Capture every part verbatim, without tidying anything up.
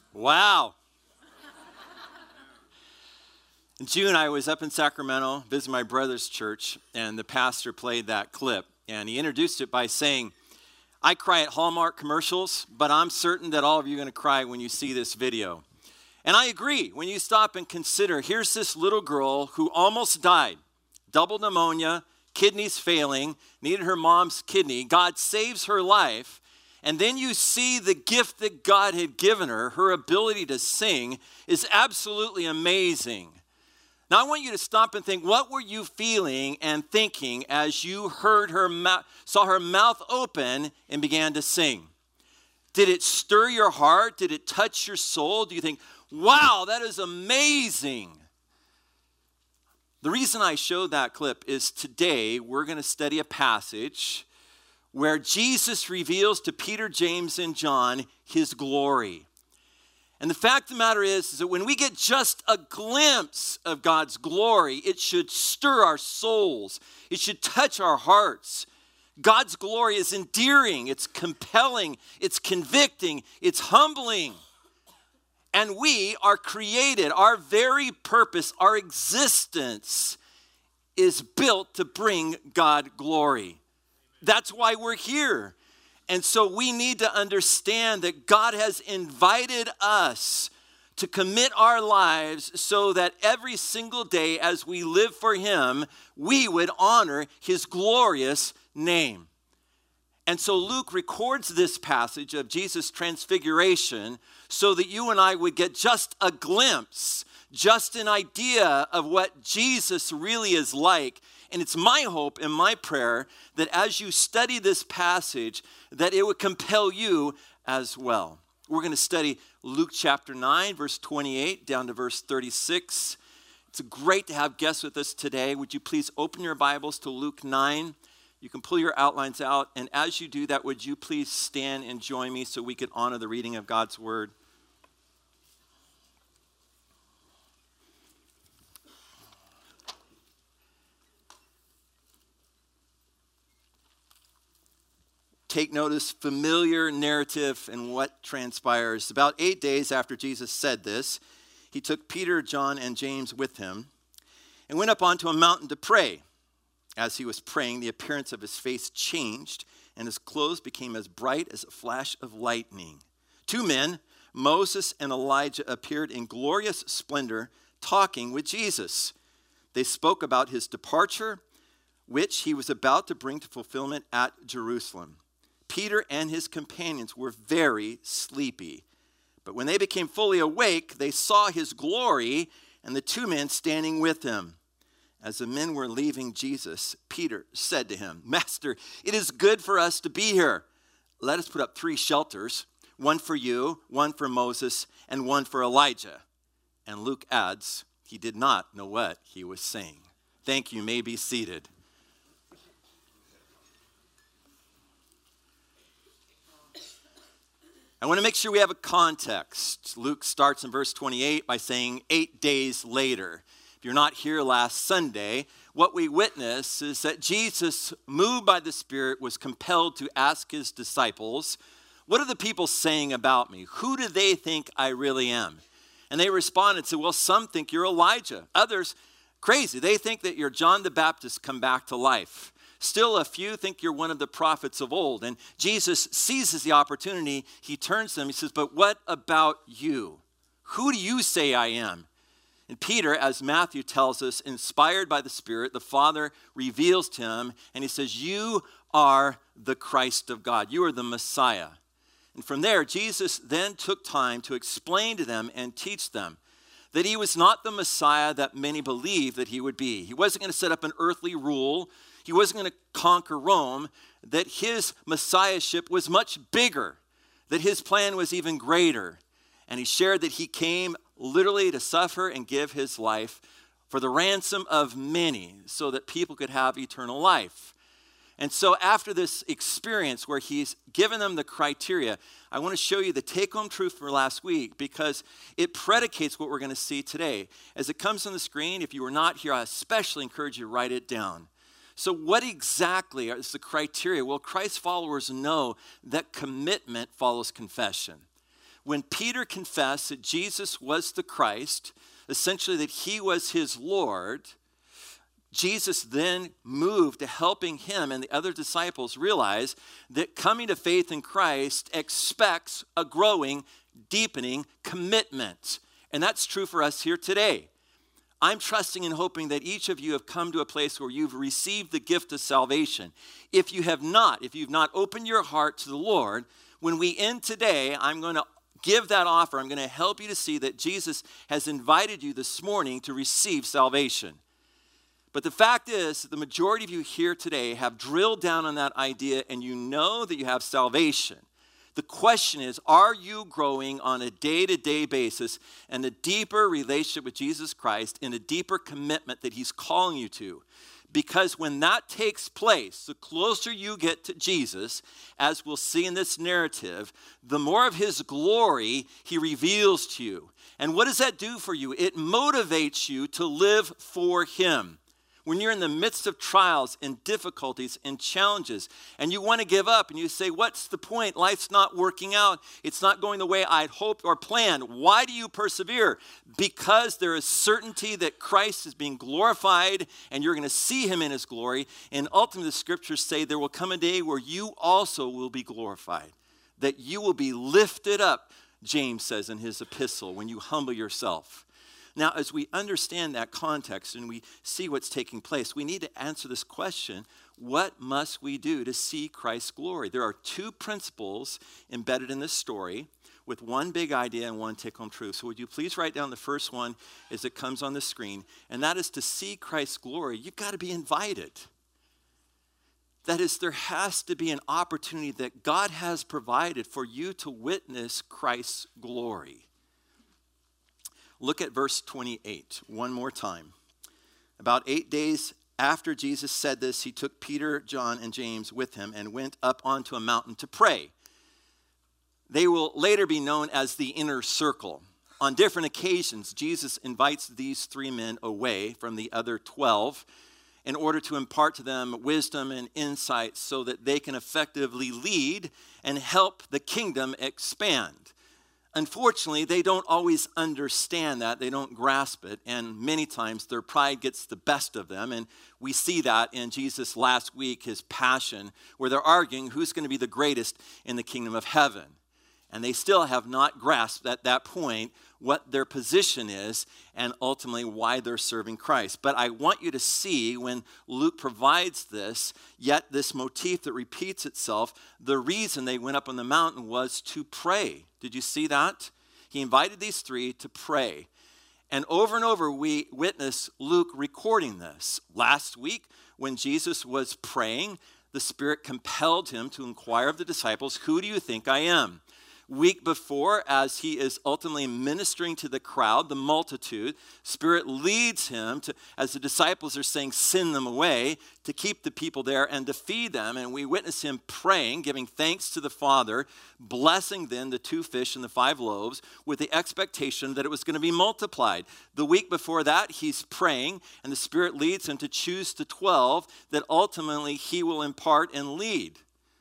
Wow. In June, I was up in Sacramento, visiting my brother's church, and the pastor played that clip. And he introduced it by saying, I cry at Hallmark commercials, but I'm certain that all of you are going to cry when you see this video. And I agree. When you stop and consider, here's this little girl who almost died, double pneumonia, kidneys failing, needed her mom's kidney. God saves her life. And then you see the gift that God had given her, her ability to sing, is absolutely amazing. Now, I want you to stop and think, what were you feeling and thinking as you heard her, mouth, saw her mouth open and began to sing? Did it stir your heart? Did it touch your soul? Do you think, wow, that is amazing? The reason I showed that clip is today we're going to study a passage where Jesus reveals to Peter, James, and John his glory. And the fact of the matter is, is that when we get just a glimpse of God's glory, it should stir our souls. It should touch our hearts. God's glory is endearing, it's compelling, it's convicting, it's humbling. And we are created, our very purpose, our existence is built to bring God glory. That's why we're here. And so we need to understand that God has invited us to commit our lives so that every single day as we live for Him, we would honor His glorious name. And so Luke records this passage of Jesus' transfiguration so that you and I would get just a glimpse, just an idea of what Jesus really is like. And it's my hope and my prayer that as you study this passage, that it would compel you as well. We're going to study Luke chapter nine, verse twenty-eight, down to verse thirty-six. It's great to have guests with us today. Would you please open your Bibles to Luke nine? You can pull your outlines out. And as you do that, would you please stand and join me so we could honor the reading of God's word? Take notice, familiar narrative and what transpires. About eight days after Jesus said this, he took Peter, John, and James with him and went up onto a mountain to pray. As he was praying, the appearance of his face changed, and his clothes became as bright as a flash of lightning. Two men, Moses and Elijah, appeared in glorious splendor, talking with Jesus. They spoke about his departure, which he was about to bring to fulfillment at Jerusalem. Peter and his companions were very sleepy. But when they became fully awake, they saw his glory and the two men standing with him. As the men were leaving Jesus, Peter said to him, Master, it is good for us to be here. Let us put up three shelters, one for you, one for Moses, and one for Elijah. And Luke adds, he did not know what he was saying. Thank you. You may be seated. I want to make sure we have a context. Luke starts in verse twenty-eight by saying eight days later. If you're not here last Sunday, what we witness is that Jesus, moved by the Spirit, was compelled to ask his disciples, what are the people saying about me? Who do they think I really am? And they responded and said, well, some think you're Elijah. Others, crazy. They think that you're John the Baptist come back to life. Still, a few think you're one of the prophets of old. And Jesus seizes the opportunity. He turns to them. He says, but what about you? Who do you say I am? And Peter, as Matthew tells us, inspired by the Spirit, the Father reveals to him, and he says, you are the Christ of God. You are the Messiah. And from there, Jesus then took time to explain to them and teach them that he was not the Messiah that many believed that he would be. He wasn't going to set up an earthly rule. He wasn't going to conquer Rome, that his messiahship was much bigger, that his plan was even greater. And he shared that he came literally to suffer and give his life for the ransom of many so that people could have eternal life. And so after this experience where he's given them the criteria, I want to show you the take-home truth for last week because it predicates what we're going to see today. As it comes on the screen, if you were not here, I especially encourage you to write it down. So what exactly is the criteria? Well, Christ followers know that commitment follows confession. When Peter confessed that Jesus was the Christ, essentially that he was his Lord, Jesus then moved to helping him and the other disciples realize that coming to faith in Christ expects a growing, deepening commitment. And that's true for us here today. I'm trusting and hoping that each of you have come to a place where you've received the gift of salvation. If you have not, if you've not opened your heart to the Lord, when we end today, I'm going to give that offer. I'm going to help you to see that Jesus has invited you this morning to receive salvation. But the fact is, the majority of you here today have drilled down on that idea and you know that you have salvation. The question is, are you growing on a day-to-day basis in a deeper relationship with Jesus Christ, in a deeper commitment that he's calling you to? Because when that takes place, the closer you get to Jesus, as we'll see in this narrative, the more of his glory he reveals to you. And what does that do for you? It motivates you to live for him. When you're in the midst of trials and difficulties and challenges and you want to give up and you say, what's the point? Life's not working out. It's not going the way I'd hoped or planned. Why do you persevere? Because there is certainty that Christ is being glorified and you're going to see him in his glory. And ultimately the scriptures say there will come a day where you also will be glorified, that you will be lifted up, James says in his epistle, when you humble yourself. Now, as we understand that context and we see what's taking place, we need to answer this question, what must we do to see Christ's glory? There are two principles embedded in this story with one big idea and one take-home truth. So would you please write down the first one as it comes on the screen, and that is to see Christ's glory, you've got to be invited. That is, there has to be an opportunity that God has provided for you to witness Christ's glory. Look at verse twenty-eight one more time. About eight days after Jesus said this, he took Peter, John, and James with him and went up onto a mountain to pray. They will later be known as the inner circle. On different occasions, Jesus invites these three men away from the other twelve in order to impart to them wisdom and insight so that they can effectively lead and help the kingdom expand. Unfortunately, they don't always understand that. They don't grasp it. And many times their pride gets the best of them. And we see that in Jesus last week, his passion, where they're arguing who's going to be the greatest in the kingdom of heaven. And they still have not grasped at that point what their position is and ultimately why they're serving Christ. But I want you to see when Luke provides this, yet this motif that repeats itself, the reason they went up on the mountain was to pray. Did you see that? He invited these three to pray. And over and over we witness Luke recording this. Last week when Jesus was praying, the Spirit compelled him to inquire of the disciples, who do you think I am? Week before, as he is ultimately ministering to the crowd, the multitude, Spirit leads him to, as the disciples are saying, send them away, to keep the people there and to feed them. And we witness him praying, giving thanks to the Father, blessing then the two fish and the five loaves with the expectation that it was going to be multiplied. The week before that, he's praying, and the Spirit leads him to choose the twelve that ultimately he will impart and lead.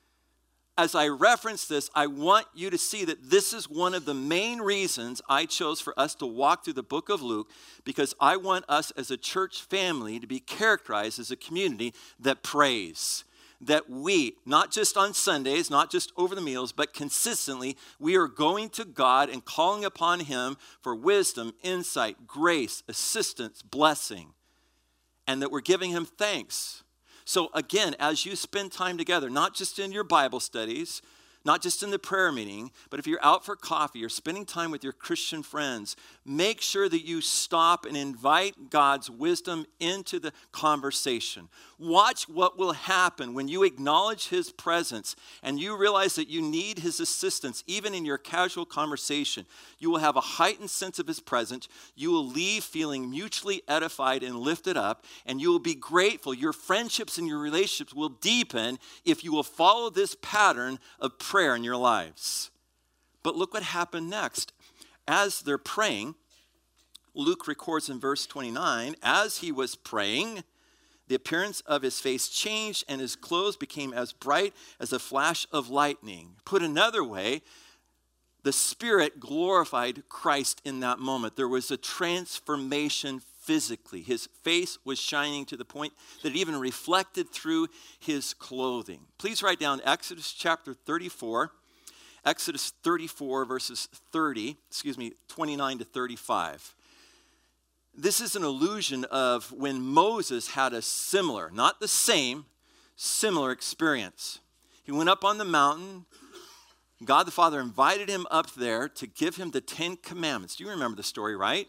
As I reference this, I want you to see that this is one of the main reasons I chose for us to walk through the book of Luke, because I want us as a church family to be characterized as a community that prays. That we, not just on Sundays, not just over the meals, but consistently, we are going to God and calling upon him for wisdom, insight, grace, assistance, blessing, and that we're giving him thanks. So again, as you spend time together, not just in your Bible studies, not just in the prayer meeting, but if you're out for coffee or spending time with your Christian friends, make sure that you stop and invite God's wisdom into the conversation. Watch what will happen when you acknowledge his presence and you realize that you need his assistance, even in your casual conversation. You will have a heightened sense of his presence. You will leave feeling mutually edified and lifted up, and you will be grateful. Your friendships and your relationships will deepen if you will follow this pattern of prayer in your lives. But look what happened next. As they're praying, Luke records in verse twenty-nine, as he was praying, the appearance of his face changed and his clothes became as bright as a flash of lightning. Put another way, the Spirit glorified Christ in that moment. There was a transformation physically. His face was shining to the point that it even reflected through his clothing. Please write down Exodus chapter thirty-four. Exodus thirty-four, verses thirty, excuse me, twenty-nine to thirty-five. This is an allusion of when Moses had a similar, not the same, similar experience. He went up on the mountain. God the Father invited him up there to give him the Ten Commandments. You remember the story, right?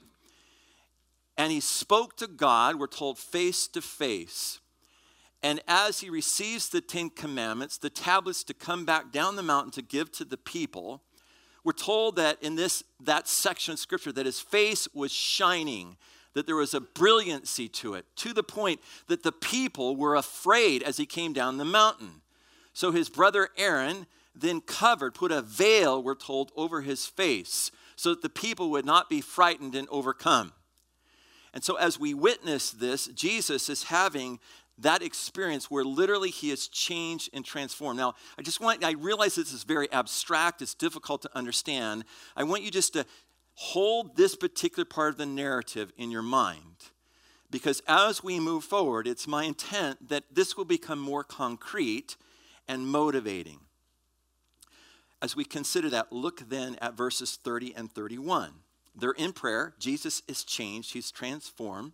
And he spoke to God, we're told, face to face. And as he receives the Ten Commandments, the tablets to come back down the mountain to give to the people, we're told that in this that section of Scripture that his face was shining, that there was a brilliancy to it, to the point that the people were afraid as he came down the mountain. So his brother Aaron then covered, put a veil, we're told, over his face, so that the people would not be frightened and overcome. And so as we witness this, Jesus is having that experience where literally he is changed and transformed. Now, I just want, I realize this is very abstract, it's difficult to understand. I want you just to hold this particular part of the narrative in your mind, because as we move forward, it's my intent that this will become more concrete and motivating. As we consider that, look then at verses thirty and thirty-one. They're in prayer. Jesus is changed. He's transformed.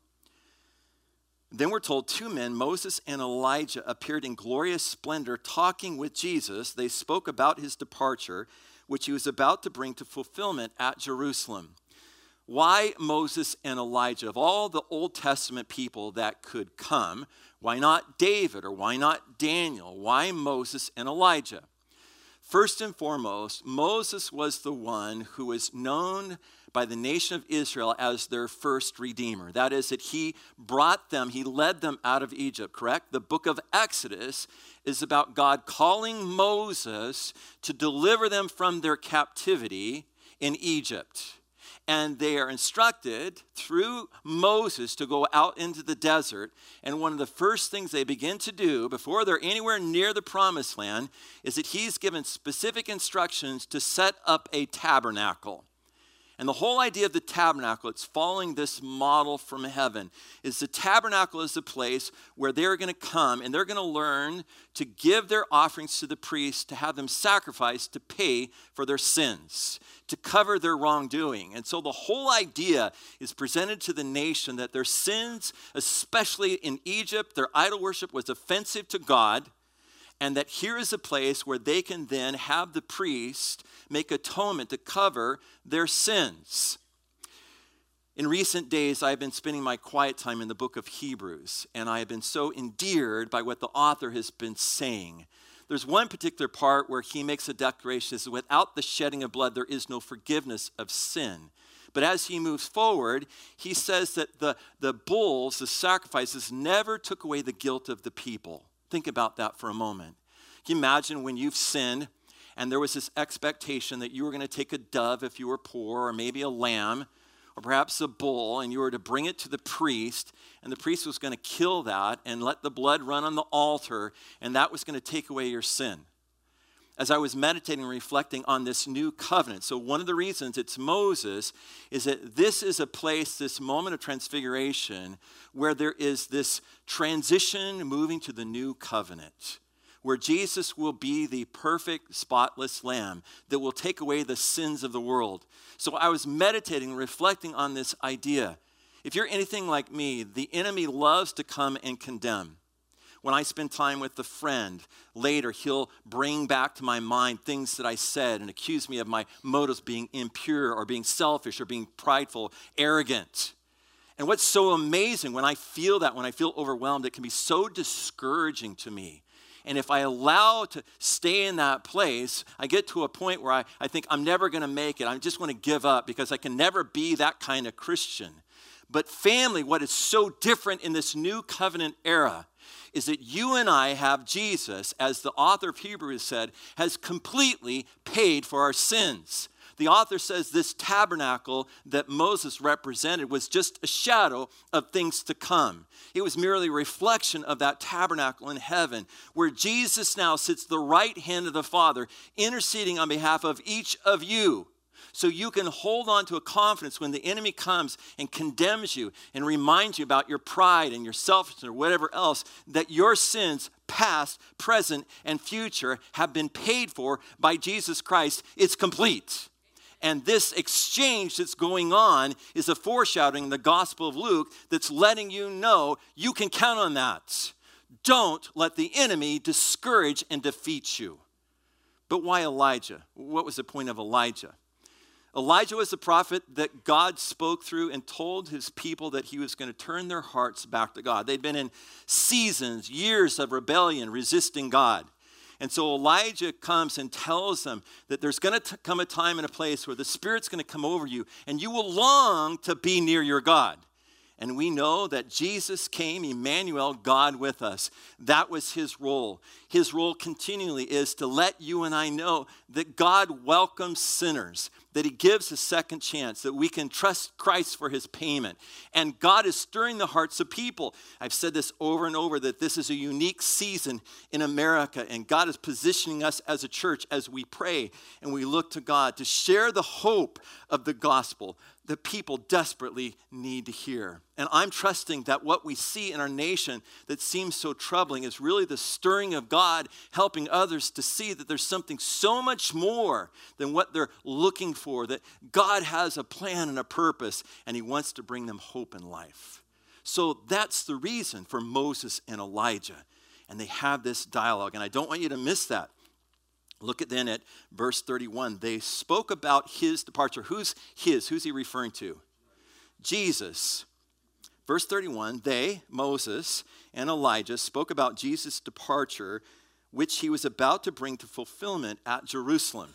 Then we're told two men, Moses and Elijah, appeared in glorious splendor talking with Jesus. They spoke about his departure, which he was about to bring to fulfillment at Jerusalem. Why Moses and Elijah? Of all the Old Testament people that could come, why not David or why not Daniel? Why Moses and Elijah? First and foremost, Moses was the one who was known by the nation of Israel as their first redeemer. That is, that he brought them, he led them out of Egypt, correct? The book of Exodus is about God calling Moses to deliver them from their captivity in Egypt. And they are instructed through Moses to go out into the desert. And one of the first things they begin to do before they're anywhere near the promised land is that he's given specific instructions to set up a tabernacle. And the whole idea of the tabernacle, it's following this model from heaven, is the tabernacle is a place where they're going to come and they're going to learn to give their offerings to the priests, to have them sacrificed to pay for their sins, to cover their wrongdoing. And so the whole idea is presented to the nation that their sins, especially in Egypt, their idol worship was offensive to God, and that here is a place where they can then have the priest make atonement to cover their sins. In recent days, I've been spending my quiet time in the book of Hebrews, and I have been so endeared by what the author has been saying. There's one particular part where he makes a declaration that without the shedding of blood, there is no forgiveness of sin. But as he moves forward, he says that the, the bulls, the sacrifices, never took away the guilt of the people. Think about that for a moment. Can you imagine when you've sinned and there was this expectation that you were going to take a dove if you were poor, or maybe a lamb, or perhaps a bull, and you were to bring it to the priest, and the priest was going to kill that and let the blood run on the altar, and that was going to take away your sin. As I was meditating and reflecting on this new covenant, so one of the reasons it's Moses is that this is a place, this moment of transfiguration, where there is this transition moving to the new covenant, where Jesus will be the perfect, spotless lamb that will take away the sins of the world. So I was meditating and reflecting on this idea. If you're anything like me, the enemy loves to come and condemn. When I spend time with a friend, later he'll bring back to my mind things that I said and accuse me of my motives being impure or being selfish or being prideful, arrogant. And what's so amazing, when I feel that, when I feel overwhelmed, it can be so discouraging to me. And if I allow to stay in that place, I get to a point where I, I think I'm never going to make it. I just want to give up because I can never be that kind of Christian. But family, what is so different in this new covenant era is that you and I have Jesus, as the author of Hebrews said, has completely paid for our sins. The author says this tabernacle that Moses represented was just a shadow of things to come. It was merely a reflection of that tabernacle in heaven, where Jesus now sits at the right hand of the Father, interceding on behalf of each of you. So you can hold on to a confidence when the enemy comes and condemns you and reminds you about your pride and your selfishness or whatever else, that your sins, past, present, and future, have been paid for by Jesus Christ. It's complete. And this exchange that's going on is a foreshadowing in the Gospel of Luke that's letting you know you can count on that. Don't let the enemy discourage and defeat you. But why Elijah? What was the point of Elijah? Elijah was the prophet that God spoke through and told his people that he was going to turn their hearts back to God. They'd been in seasons, years of rebellion, resisting God. And so Elijah comes and tells them that there's going to come a time and a place where the Spirit's going to come over you and you will long to be near your God. And we know that Jesus came, Emmanuel, God with us. That was his role. His role continually is to let you and I know that God welcomes sinners, that he gives a second chance, that we can trust Christ for his payment. And God is stirring the hearts of people. I've said this over and over, that this is a unique season in America, and God is positioning us as a church as we pray and we look to God to share the hope of the gospel that people desperately need to hear. And I'm trusting that what we see in our nation that seems so troubling is really the stirring of God helping others to see that there's something so much more than what they're looking for, that God has a plan and a purpose, and he wants to bring them hope in life. So that's the reason for Moses and Elijah. And they have this dialogue, and I don't want you to miss that. Look at then at verse thirty-one. They spoke about his departure. Who's his? Who's he referring to? Jesus. Verse thirty-one, they, Moses and Elijah, spoke about Jesus' departure, which he was about to bring to fulfillment at Jerusalem.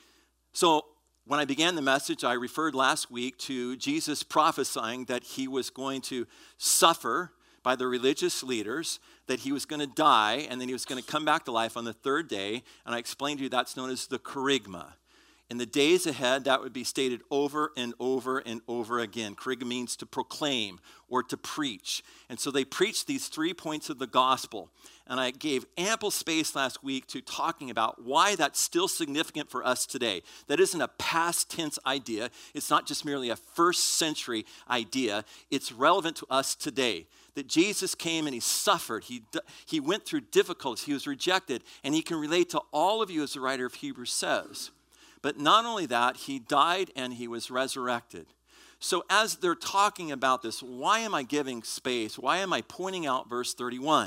So when I began the message, I referred last week to Jesus prophesying that he was going to suffer by the religious leaders, that he was going to die, and then he was going to come back to life on the third day. And I explained to you that's known as the kerygma. In the days ahead, that would be stated over and over and over again. Kerygma means to proclaim or to preach. And so they preached these three points of the gospel. And I gave ample space last week to talking about why that's still significant for us today. That isn't a past tense idea. It's not just merely a first century idea. It's relevant to us today. That Jesus came and he suffered. He, he went through difficulties. He was rejected. And he can relate to all of you, as the writer of Hebrews says. But not only that, he died and he was resurrected. So as they're talking about this, why am I giving space? Why am I pointing out verse thirty-one?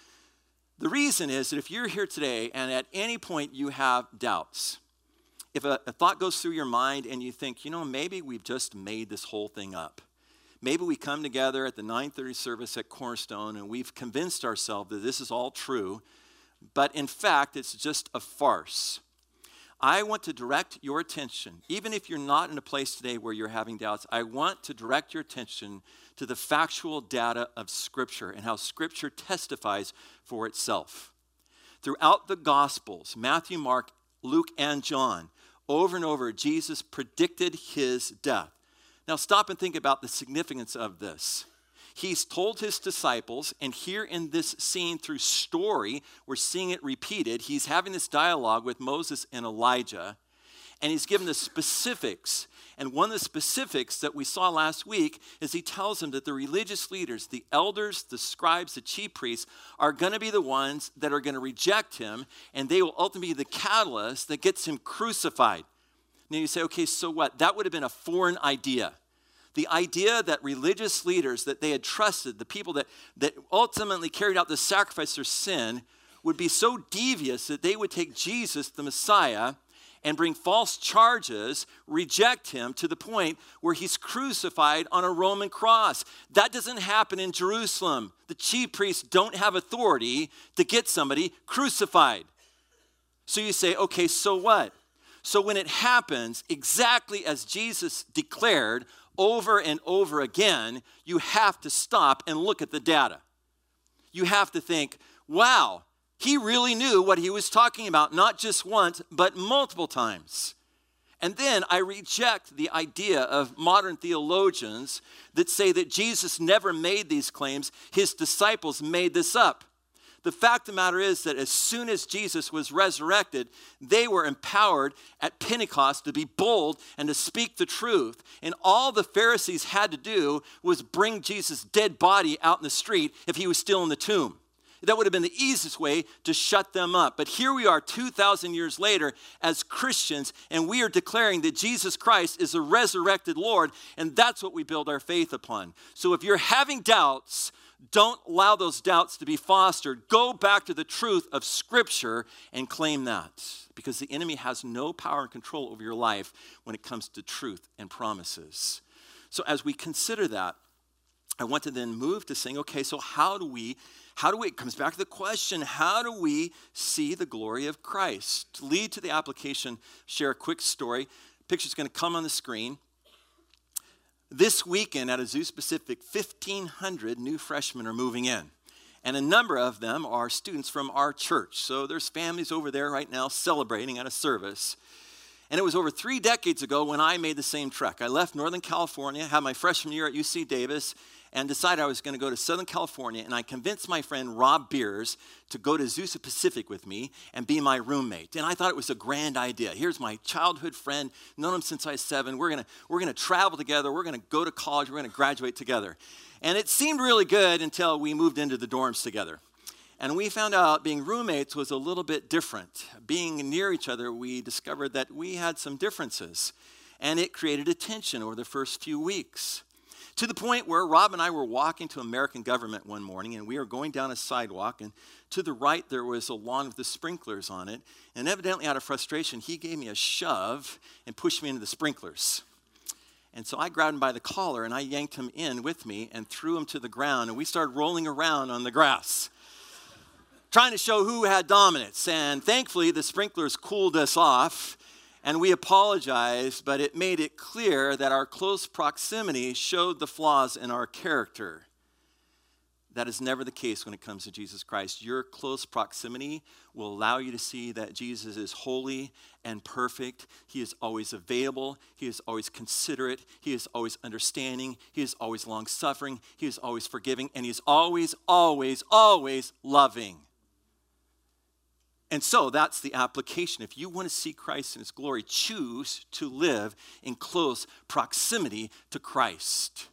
The reason is that if you're here today and at any point you have doubts, if a, a thought goes through your mind and you think, you know, maybe we've just made this whole thing up. Maybe we come together at the nine thirty service at Cornerstone and we've convinced ourselves that this is all true, but in fact, it's just a farce. I want to direct your attention, even if you're not in a place today where you're having doubts, I want to direct your attention to the factual data of Scripture and how Scripture testifies for itself. Throughout the Gospels, Matthew, Mark, Luke, and John, over and over, Jesus predicted his death. Now stop and think about the significance of this. He's told his disciples, and here in this scene through story, we're seeing it repeated. He's having this dialogue with Moses and Elijah, and he's given the specifics. And one of the specifics that we saw last week is he tells them that the religious leaders, the elders, the scribes, the chief priests, are going to be the ones that are going to reject him, and they will ultimately be the catalyst that gets him crucified. Now you say, okay, so what? That would have been a foreign idea. The idea that religious leaders that they had trusted, the people that, that ultimately carried out the sacrifice of sin, would be so devious that they would take Jesus, the Messiah, and bring false charges, reject him to the point where he's crucified on a Roman cross. That doesn't happen in Jerusalem. The chief priests don't have authority to get somebody crucified. So you say, okay, so what? So when it happens, exactly as Jesus declared, over and over again, you have to stop and look at the data. You have to think, wow, he really knew what he was talking about, not just once, but multiple times. And then I reject the idea of modern theologians that say that Jesus never made these claims. His disciples made this up. The fact of the matter is that as soon as Jesus was resurrected, they were empowered at Pentecost to be bold and to speak the truth. And all the Pharisees had to do was bring Jesus' dead body out in the street if he was still in the tomb. That would have been the easiest way to shut them up. But here we are two thousand years later as Christians, and we are declaring that Jesus Christ is a resurrected Lord, and that's what we build our faith upon. So if you're having doubts, don't allow those doubts to be fostered. Go back to the truth of Scripture and claim that, because the enemy has no power and control over your life when it comes to truth and promises. So as we consider that, I want to then move to saying, okay, so how do we, how do we, it comes back to the question, how do we see the glory of Christ? To lead to the application, share a quick story. Picture's going to come on the screen. This weekend at Azusa Pacific, fifteen hundred new freshmen are moving in. And a number of them are students from our church. So there's families over there right now celebrating at a service. And it was over three decades ago when I made the same trek. I left Northern California, had my freshman year at U C Davis, and decided I was going to go to Southern California. And I convinced my friend Rob Beers to go to Azusa Pacific with me and be my roommate. And I thought it was a grand idea. Here's my childhood friend, known him since I was seven. We're going to we're going to travel together. We're going to go to college. We're going to graduate together. And it seemed really good until we moved into the dorms together. And we found out being roommates was a little bit different. Being near each other, we discovered that we had some differences. And it created a tension over the first few weeks. To the point where Rob and I were walking to American Government one morning, and we were going down a sidewalk, and to the right there was a lawn with the sprinklers on it. And evidently out of frustration, he gave me a shove and pushed me into the sprinklers. And so I grabbed him by the collar, and I yanked him in with me and threw him to the ground, and we started rolling around on the grass, trying to show who had dominance. And thankfully, the sprinklers cooled us off, and we apologized, but it made it clear that our close proximity showed the flaws in our character. That is never the case when it comes to Jesus Christ. Your close proximity will allow you to see that Jesus is holy and perfect. He is always available. He is always considerate. He is always understanding. He is always long-suffering. He is always forgiving. And he is always, always, always loving. And so that's the application. If you want to see Christ in his glory, choose to live in close proximity to Christ.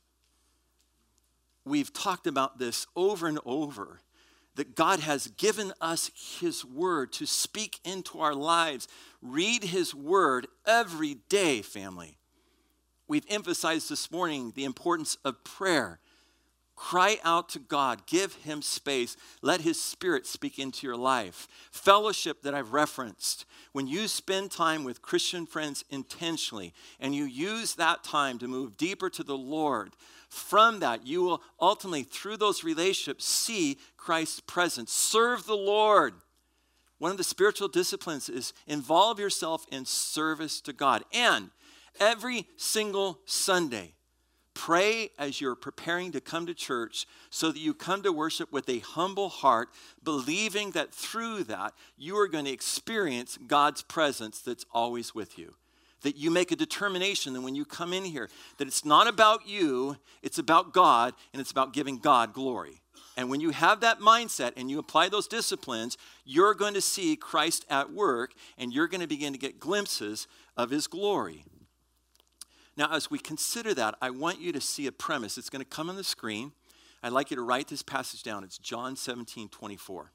We've talked about this over and over, that God has given us his word to speak into our lives. Read his word every day, family. We've emphasized this morning the importance of prayer. Cry out to God. Give him space. Let his Spirit speak into your life. Fellowship that I've referenced. When you spend time with Christian friends intentionally and you use that time to move deeper to the Lord, from that you will ultimately, through those relationships, see Christ's presence. Serve the Lord. One of the spiritual disciplines is involve yourself in service to God. And every single Sunday, pray as you're preparing to come to church so that you come to worship with a humble heart, believing that through that you are going to experience God's presence that's always with you. That you make a determination that when you come in here, that it's not about you, it's about God, and it's about giving God glory. And when you have that mindset and you apply those disciplines, you're going to see Christ at work, and you're going to begin to get glimpses of his glory. Now, as we consider that, I want you to see a premise. It's going to come on the screen. I'd like you to write this passage down. It's John seventeen twenty-four.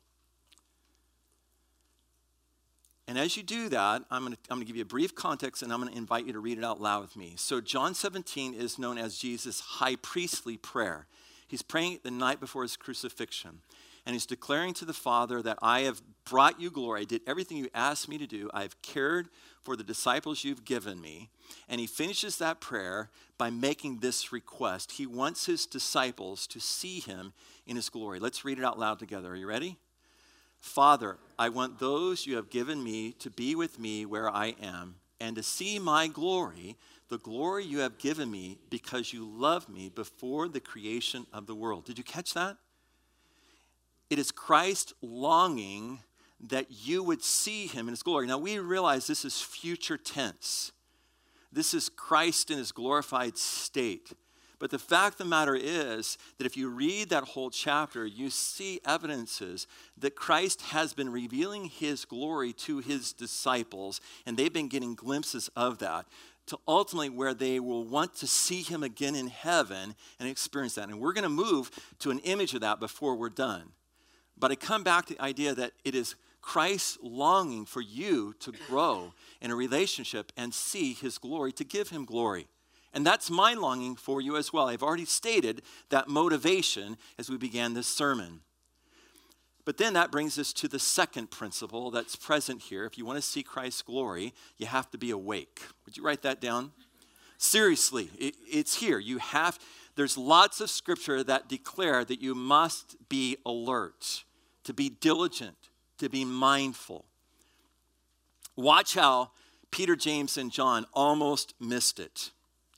And as you do that, I'm going to, I'm going to give you a brief context, and I'm going to invite you to read it out loud with me. So John seventeen is known as Jesus' high priestly prayer. He's praying the night before his crucifixion. And he's declaring to the Father that I have brought you glory. I did everything you asked me to do. I've cared for the disciples you've given me. And he finishes that prayer by making this request. He wants his disciples to see him in his glory. Let's read it out loud together. Are you ready? Father, I want those you have given me to be with me where I am and to see my glory, the glory you have given me because you loved me before the creation of the world. Did you catch that? It is Christ longing that you would see him in his glory. Now, we realize this is future tense. This is Christ in his glorified state. But the fact of the matter is that if you read that whole chapter, you see evidences that Christ has been revealing his glory to his disciples, and they've been getting glimpses of that, to ultimately where they will want to see him again in heaven and experience that. And we're going to move to an image of that before we're done. But I come back to the idea that it is Christ's longing for you to grow in a relationship and see his glory, to give him glory. And that's my longing for you as well. I've already stated that motivation as we began this sermon. But then that brings us to the second principle that's present here. If you want to see Christ's glory, you have to be awake. Would you write that down? Seriously, it, it's here. You have, there's lots of scripture that declare that you must be alert, to be diligent, to be mindful. Watch how Peter, James, and John almost missed it.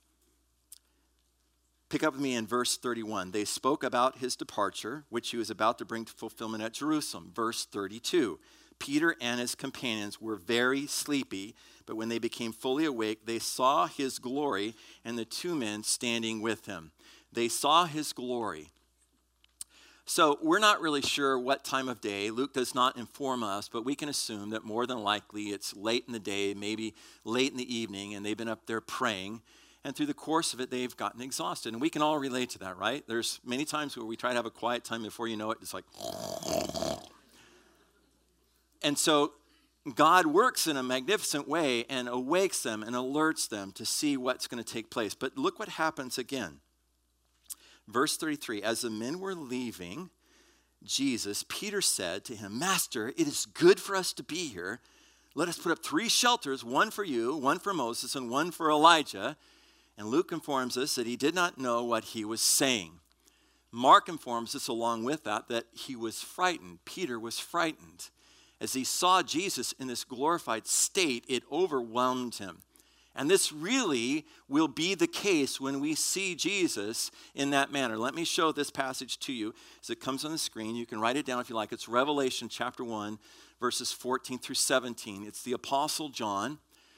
Pick up with me in verse thirty-one. They spoke about his departure, which he was about to bring to fulfillment at Jerusalem. Verse thirty-two. Peter and his companions were very sleepy, but when they became fully awake, they saw his glory and the two men standing with him. They saw his glory. So we're not really sure what time of day. Luke does not inform us, but we can assume that more than likely it's late in the day, maybe late in the evening, and they've been up there praying. And through the course of it, they've gotten exhausted. And we can all relate to that, right? There's many times where we try to have a quiet time before you know it, it's like... And so God works in a magnificent way and awakes them and alerts them to see what's going to take place. But look what happens again. Verse thirty-three, as the men were leaving Jesus, Peter said to him, Master, it is good for us to be here. Let us put up three shelters, one for you, one for Moses, and one for Elijah. And Luke informs us that he did not know what he was saying. Mark informs us along with that that he was frightened. Peter was frightened. As he saw Jesus in this glorified state, it overwhelmed him. And this really will be the case when we see Jesus in that manner. Let me show this passage to you as it comes on the screen. You can write it down if you like. It's Revelation chapter one, verses fourteen through seventeen. It's the Apostle John.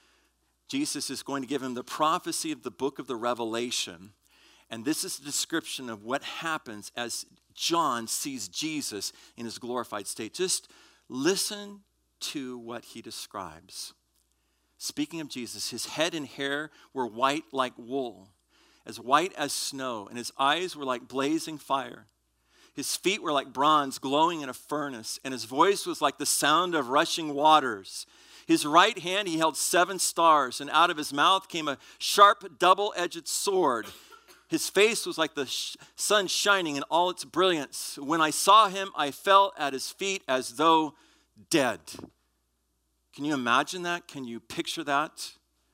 Jesus is going to give him the prophecy of the book of the Revelation. And this is the description of what happens as John sees Jesus in his glorified state. Just listen to what he describes. Speaking of Jesus, his head and hair were white like wool, as white as snow, and his eyes were like blazing fire. His feet were like bronze glowing in a furnace, and his voice was like the sound of rushing waters. His right hand he held seven stars, and out of his mouth came a sharp double-edged sword. His face was like the sh- sun shining in all its brilliance. When I saw him, I fell at his feet as though dead. Can you imagine that? Can you picture that?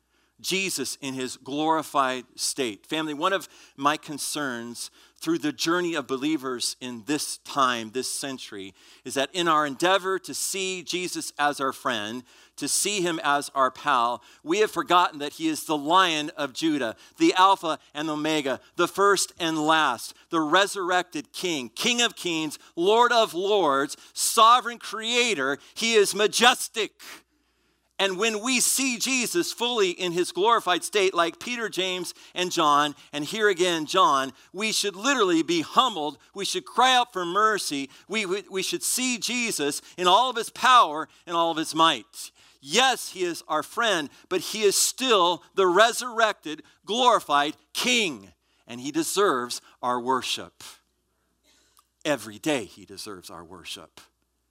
Jesus in his glorified state. Family, one of my concerns through the journey of believers in this time, this century, is that in our endeavor to see Jesus as our friend, to see him as our pal, we have forgotten that he is the Lion of Judah, the Alpha and Omega, the first and last, the resurrected King, King of kings, Lord of lords, sovereign creator. He is majestic. And when we see Jesus fully in his glorified state, like Peter, James, and John, and here again, John, we should literally be humbled. We should cry out for mercy. We, we, we should see Jesus in all of his power and all of his might. Yes, he is our friend, but he is still the resurrected, glorified King, and he deserves our worship. Every day he deserves our worship.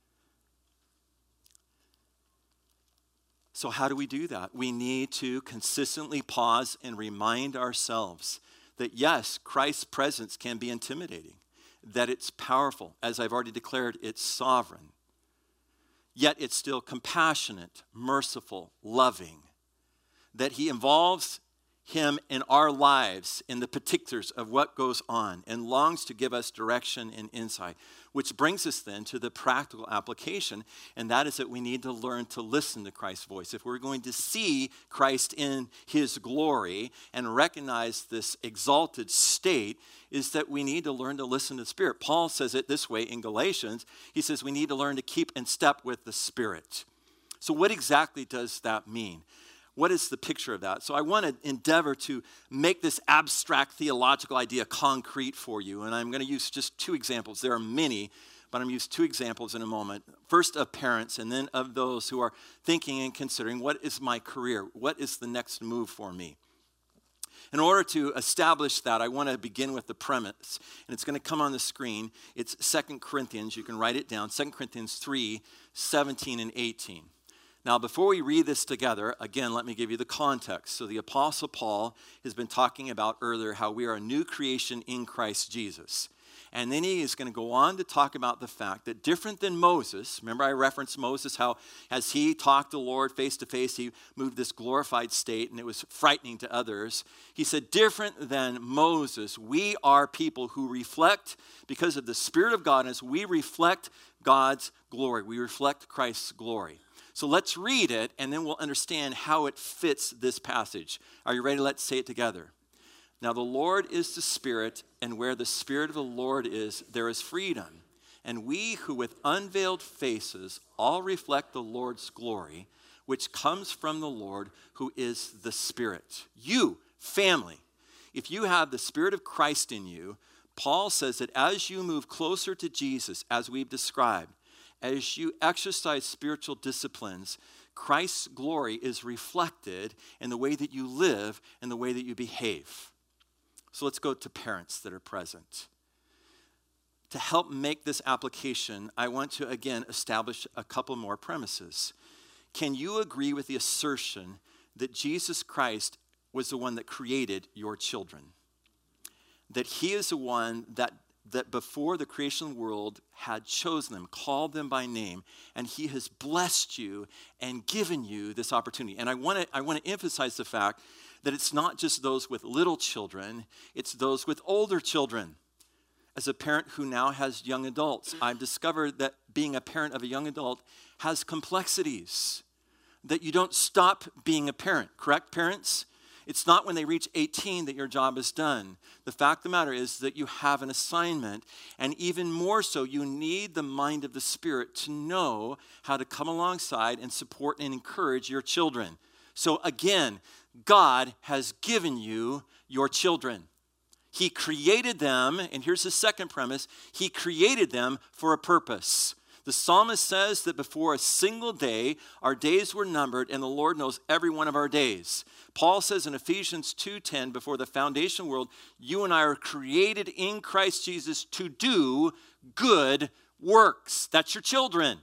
So how do we do that? We need to consistently pause and remind ourselves that yes, Christ's presence can be intimidating, that it's powerful. As I've already declared, it's sovereign. Yet it's still compassionate, merciful, loving. That he involves him in our lives, in the particulars of what goes on, and longs to give us direction and insight. Which brings us then to the practical application, and that is that we need to learn to listen to Christ's voice. If we're going to see Christ in his glory and recognize this exalted state, is that we need to learn to listen to the Spirit. Paul says it this way in Galatians. He says we need to learn to keep in step with the Spirit. So what exactly does that mean? What is the picture of that? So I want to endeavor to make this abstract theological idea concrete for you. And I'm going to use just two examples. There are many, but I'm going to use two examples in a moment. First of parents, and then of those who are thinking and considering, what is my career? What is the next move for me? In order to establish that, I want to begin with the premise, and it's going to come on the screen. It's Second Corinthians. You can write it down, Second Corinthians three, seventeen and eighteen. Now, before we read this together, again, let me give you the context. So the Apostle Paul has been talking about earlier how we are a new creation in Christ Jesus. And then he is going to go on to talk about the fact that different than Moses, remember I referenced Moses, how as he talked to the Lord face to face, he moved this glorified state and it was frightening to others. He said, different than Moses, we are people who reflect, because of the Spirit of God, as we reflect God's glory. We reflect Christ's glory. So let's read it and then we'll understand how it fits this passage. Are you ready? Let's say it together. Now the Lord is the Spirit, and where the Spirit of the Lord is, there is freedom. And we who with unveiled faces all reflect the Lord's glory, which comes from the Lord who is the Spirit. You, family, if you have the Spirit of Christ in you, Paul says that as you move closer to Jesus, as we've described, as you exercise spiritual disciplines, Christ's glory is reflected in the way that you live and the way that you behave. So let's go to parents that are present. To help make this application, I want to again establish a couple more premises. Can you agree with the assertion that Jesus Christ was the one that created your children? That he is the one that, that before the creation of the world had chosen them, called them by name, and he has blessed you and given you this opportunity. And I want to I want to emphasize the fact that it's not just those with little children, it's those with older children. As a parent who now has young adults, I've discovered that being a parent of a young adult has complexities, that you don't stop being a parent, correct, parents? It's not when they reach eighteen that your job is done. The fact of the matter is that you have an assignment, and even more so, you need the mind of the Spirit to know how to come alongside and support and encourage your children. So again, God has given you your children. He created them, and here's the second premise, he created them for a purpose. The psalmist says that before a single day, our days were numbered, and the Lord knows every one of our days. Paul says in Ephesians two ten, before the foundation of the world, you and I are created in Christ Jesus to do good works. That's your children.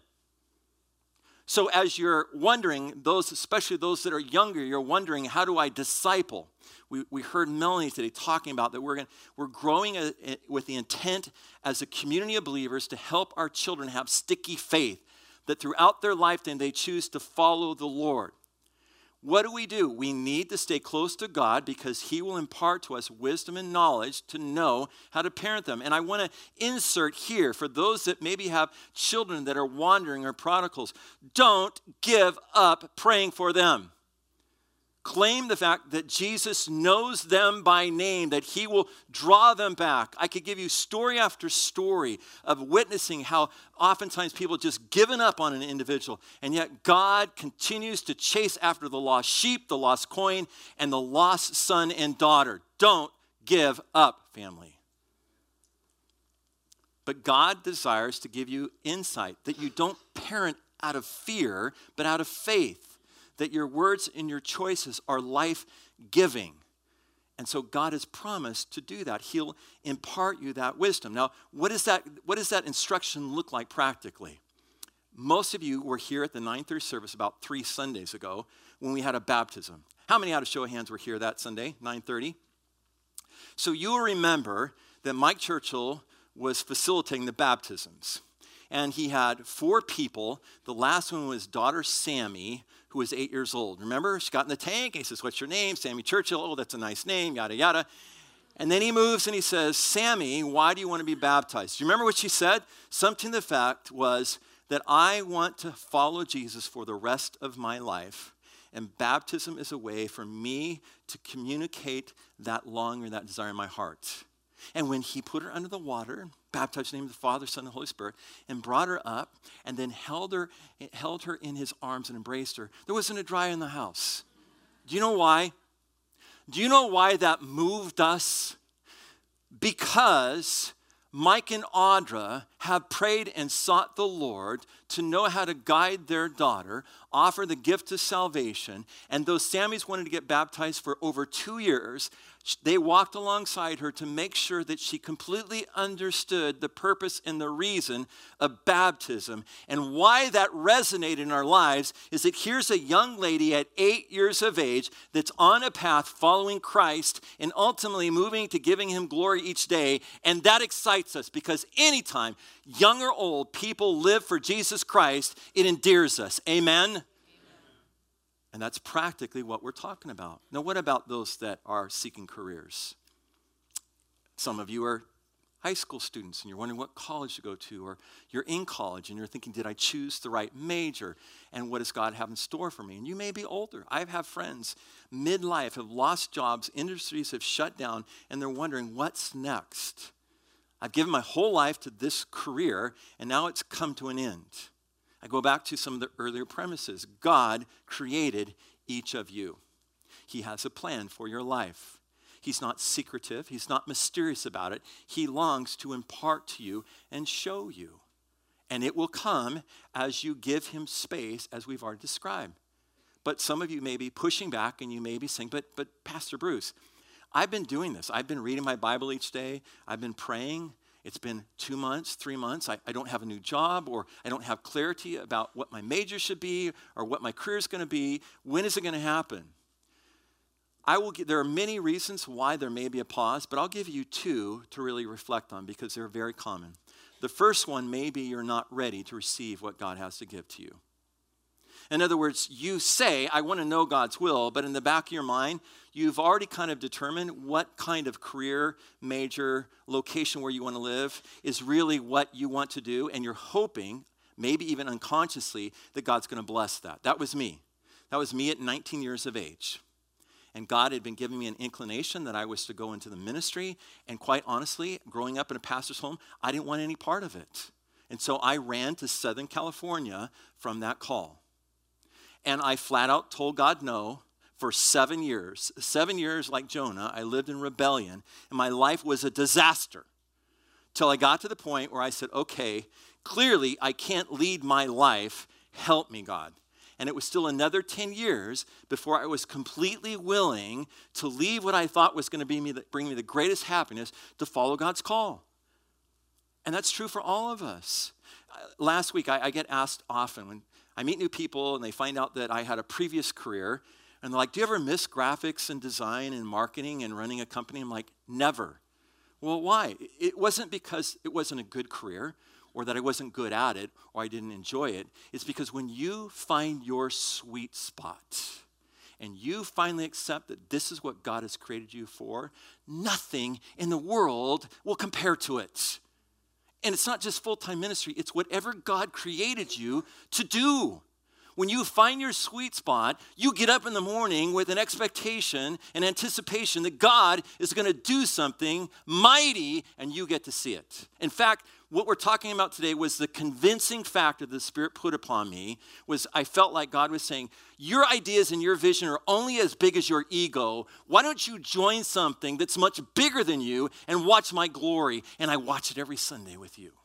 So as you're wondering, those, especially those that are younger, you're wondering, how do I disciple? We, we heard Melanie today talking about that we're, gonna, we're growing a, a, with the intent as a community of believers to help our children have sticky faith, that throughout their lifetime they choose to follow the Lord. What do we do? We need to stay close to God because he will impart to us wisdom and knowledge to know how to parent them. And I want to insert here for those that maybe have children that are wandering or prodigals, don't give up praying for them. Claim the fact that Jesus knows them by name, that he will draw them back. I could give you story after story of witnessing how oftentimes people just given up on an individual, and yet God continues to chase after the lost sheep, the lost coin, and the lost son and daughter. Don't give up, family. But God desires to give you insight, that you don't parent out of fear, but out of faith. That your words and your choices are life-giving. And so God has promised to do that. He'll impart you that wisdom. Now, what, is that, what does that instruction look like practically? Most of you were here at the nine thirty service about three Sundays ago when we had a baptism. How many out of show of hands were here that Sunday, nine thirty? So you'll remember that Mike Churchill was facilitating the baptisms. And he had four people. The last one was daughter Sammy, who was eight years old. Remember, she got in the tank, and he says, what's your name? Sammy Churchill. Oh, that's a nice name, yada, yada. And then he moves and he says, Sammy, why do you want to be baptized? Do you remember what she said? Something to the fact was that I want to follow Jesus for the rest of my life. And baptism is a way for me to communicate that longing or that desire in my heart. And when he put her under the water, baptized in the name of the Father, Son, and Holy Spirit, and brought her up, and then held her, held her in his arms and embraced her, there wasn't a dry eye in the house. Do you know why? Do you know why that moved us? Because Mike and Audra have prayed and sought the Lord to know how to guide their daughter, offer the gift of salvation. And though Sammy's wanted to get baptized for over two years, they walked alongside her to make sure that she completely understood the purpose and the reason of baptism. And why that resonated in our lives is that here's a young lady at eight years of age that's on a path following Christ and ultimately moving to giving him glory each day. And that excites us because anytime young or old people live for Jesus Christ, it endears us. Amen? And that's practically what we're talking about. Now, what about those that are seeking careers? Some of you are high school students and you're wondering what college to go to, or you're in college and you're thinking, did I choose the right major? And what does God have in store for me? And you may be older. I have friends midlife have lost jobs, industries have shut down, and they're wondering, what's next? I've given my whole life to this career, and now it's come to an end. I go back to some of the earlier premises. God created each of you. He has a plan for your life. He's not secretive. He's not mysterious about it. He longs to impart to you and show you. And it will come as you give him space, as we've already described. But some of you may be pushing back and you may be saying, but, but Pastor Bruce, I've been doing this. I've been reading my Bible each day. I've been praying. It's been two months, three months. I, I don't have a new job, or I don't have clarity about what my major should be or what my career is going to be. When is it going to happen? I will get, there are many reasons why there may be a pause, but I'll give you two to really reflect on because they're very common. The first one may be you're not ready to receive what God has to give to you. In other words, you say, I want to know God's will, but in the back of your mind, you've already kind of determined what kind of career, major, location where you want to live is really what you want to do, and you're hoping, maybe even unconsciously, that God's going to bless that. That was me. That was me at nineteen years of age. And God had been giving me an inclination that I was to go into the ministry, and quite honestly, growing up in a pastor's home, I didn't want any part of it. And so I ran to Southern California from that call. And I flat out told God no for seven years. Seven years like Jonah, I lived in rebellion, and my life was a disaster. Till I got to the point where I said, okay, clearly I can't lead my life. Help me, God. And it was still another ten years before I was completely willing to leave what I thought was going to be me, bring me the greatest happiness to follow God's call. And that's true for all of us. Last week, I, I get asked often when I meet new people and they find out that I had a previous career, and they're like, do you ever miss graphics and design and marketing and running a company? I'm like, never. Well, why? It wasn't because it wasn't a good career or that I wasn't good at it or I didn't enjoy it. It's because when you find your sweet spot and you finally accept that this is what God has created you for, nothing in the world will compare to it. And it's not just full-time ministry, it's whatever God created you to do. When you find your sweet spot, you get up in the morning with an expectation and anticipation that God is going to do something mighty, and you get to see it. In fact, what we're talking about today was the convincing factor the Spirit put upon me, was I felt like God was saying, your ideas and your vision are only as big as your ego. Why don't you join something that's much bigger than you and watch my glory? And I watch it every Sunday with you.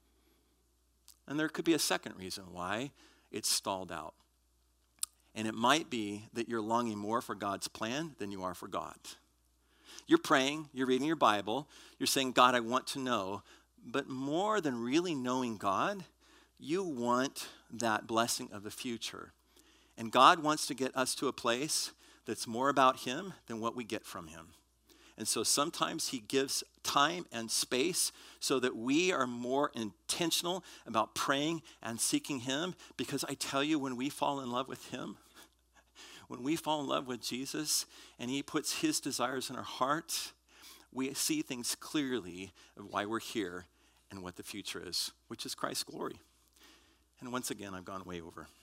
And there could be a second reason why it's stalled out. And it might be that you're longing more for God's plan than you are for God. You're praying, you're reading your Bible, you're saying, God, I want to know. But more than really knowing God, you want that blessing of the future. And God wants to get us to a place that's more about him than what we get from him. And so sometimes he gives time and space so that we are more intentional about praying and seeking him. Because I tell you, when we fall in love with him, when we fall in love with Jesus and he puts his desires in our heart, we see things clearly of why we're here and what the future is, which is Christ's glory. And once again, I've gone way over.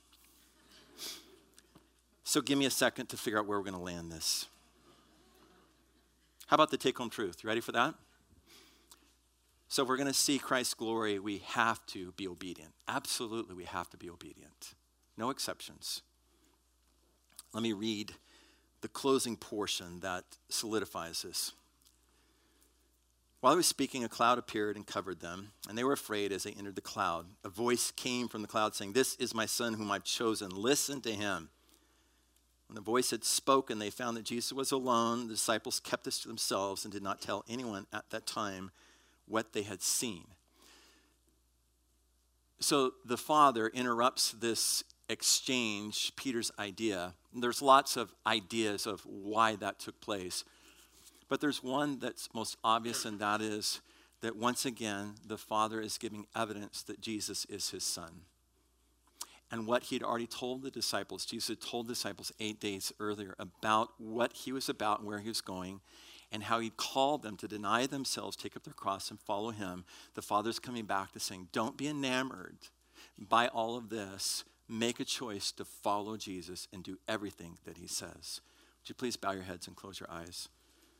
So give me a second to figure out where we're going to land this. How about the take-home truth? You ready for that? So if we're going to see Christ's glory, we have to be obedient. Absolutely, we have to be obedient. No exceptions. Let me read the closing portion that solidifies this. While he was speaking, a cloud appeared and covered them, and they were afraid as they entered the cloud. A voice came from the cloud saying, "This is my son whom I've chosen. Listen to him." When the voice had spoken, they found that Jesus was alone. The disciples kept this to themselves and did not tell anyone at that time what they had seen. So the Father interrupts this exchange, Peter's idea. There's lots of ideas of why that took place. But there's one that's most obvious, and that is that once again, the Father is giving evidence that Jesus is his son. And what he'd already told the disciples, Jesus had told the disciples eight days earlier about what he was about and where he was going, and how he called them to deny themselves, take up their cross, and follow him. The Father's coming back to saying, don't be enamored by all of this. Make a choice to follow Jesus and do everything that he says. Would you please bow your heads and close your eyes?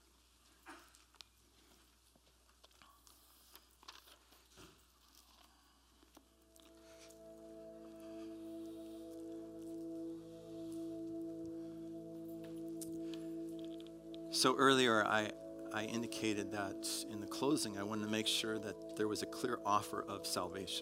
So earlier I, I indicated that in the closing I wanted to make sure that there was a clear offer of salvation.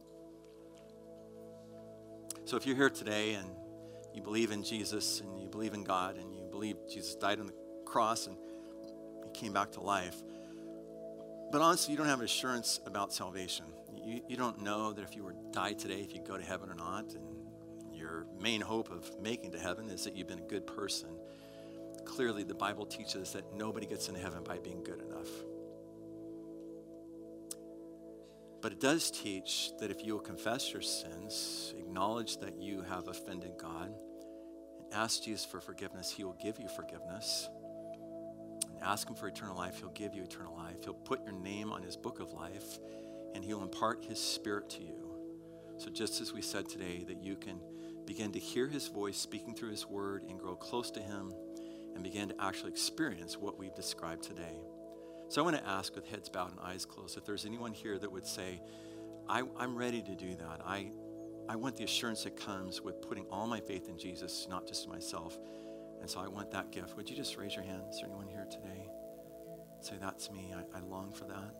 So if you're here today and you believe in Jesus and you believe in God and you believe Jesus died on the cross and he came back to life, but honestly you don't have assurance about salvation. You, you don't know that if you were to die today, if you go to heaven or not, and your main hope of making to heaven is that you've been a good person. Clearly, the Bible teaches that nobody gets into heaven by being good enough. But it does teach that if you will confess your sins, acknowledge that you have offended God, and ask Jesus for forgiveness, he will give you forgiveness. And ask him for eternal life, he'll give you eternal life. He'll put your name on his book of life, and he'll impart his spirit to you. So just as we said today, that you can begin to hear his voice speaking through his word and grow close to him, and begin to actually experience what we've described today. So I want to ask, with heads bowed and eyes closed, if there's anyone here that would say, I, I'm ready to do that. I, I want the assurance that comes with putting all my faith in Jesus, not just myself. And so I want that gift. Would you just raise your hand? Is there anyone here today? Say, that's me. I, I long for that.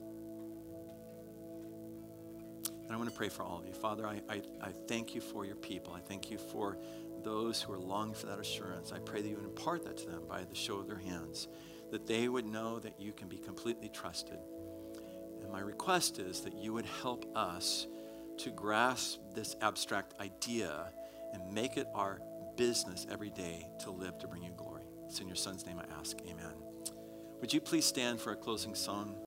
And I want to pray for all of you. Father, I, I, I thank you for your people. I thank you for those who are longing for that assurance. I pray that you would impart that to them by the show of their hands, that they would know that you can be completely trusted. And my request is that you would help us to grasp this abstract idea and make it our business every day to live to bring you glory. It's in your son's name I ask, amen. Would you please stand for a closing song?